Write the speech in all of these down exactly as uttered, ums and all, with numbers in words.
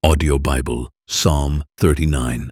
Audio Bible, Psalm thirty-nine.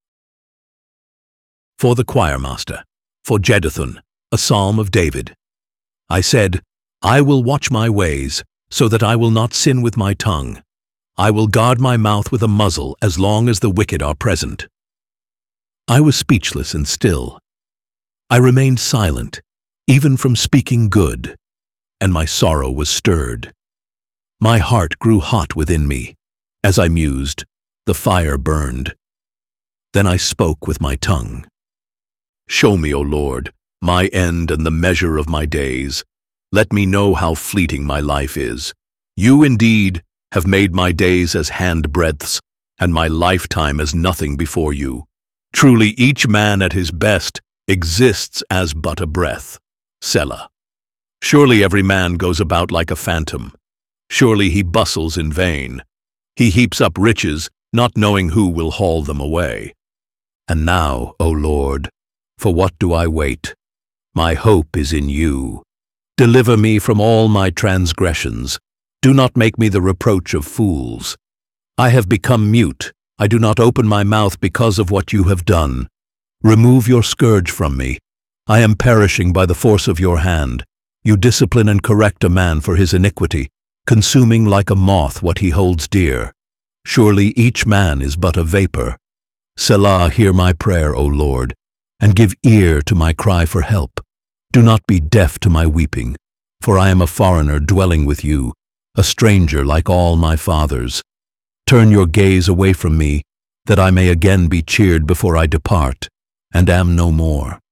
For the choirmaster, for Jeduthun, a psalm of David. I said, I will watch my ways, so that I will not sin with my tongue. I will guard my mouth with a muzzle as long as the wicked are present. I was speechless and still. I remained silent, even from speaking good, and my sorrow was stirred. My heart grew hot within me. As I mused, the fire burned. Then I spoke with my tongue. Show me, O Lord, my end and the measure of my days. Let me know how fleeting my life is. You indeed have made my days as handbreadths, and my lifetime as nothing before you. Truly each man at his best exists as but a breath. Selah. Surely every man goes about like a phantom. Surely he bustles in vain. He heaps up riches, not knowing who will haul them away. And now, O Lord, for what do I wait? My hope is in you. Deliver me from all my transgressions. Do not make me the reproach of fools. I have become mute. I do not open my mouth because of what you have done. Remove your scourge from me. I am perishing by the force of your hand. You discipline and correct a man for his iniquity, consuming like a moth what he holds dear. Surely each man is but a vapor. Selah, hear my prayer, O Lord, and give ear to my cry for help. Do not be deaf to my weeping, for I am a foreigner dwelling with you, a stranger like all my fathers. Turn your gaze away from me, that I may again be cheered before I depart, and am no more.